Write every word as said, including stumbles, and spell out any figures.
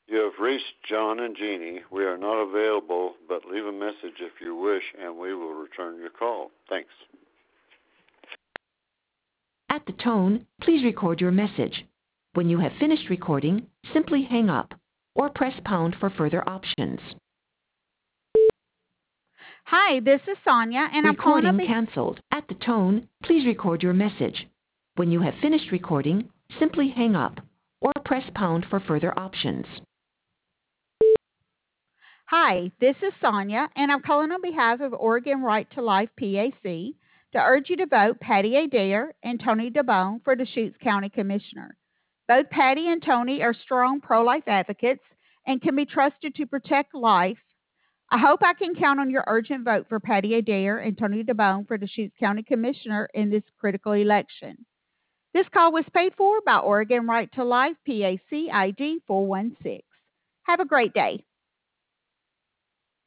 You have reached John and Jeannie. We are not available, but leave a message if you wish, and we will return your call. Thanks. At the tone, please record your message. When you have finished recording, simply hang up or press pound for further options. Hi, this is Sonia, and I'm calling up. Recording canceled. At the tone, please record your message. When you have finished recording, simply hang up or press pound for further options. Hi, this is Sonia, and I'm calling on behalf of Oregon Right to Life P A C to urge you to vote Patty Adair and Tony DeBone for Deschutes County Commissioner. Both Patty and Tony are strong pro-life advocates and can be trusted to protect life. I hope I can count on your urgent vote for Patty Adair and Tony DeBone for Deschutes County Commissioner in this critical election. This call was paid for by Oregon Right to Life P A C I D four one six. Have a great day.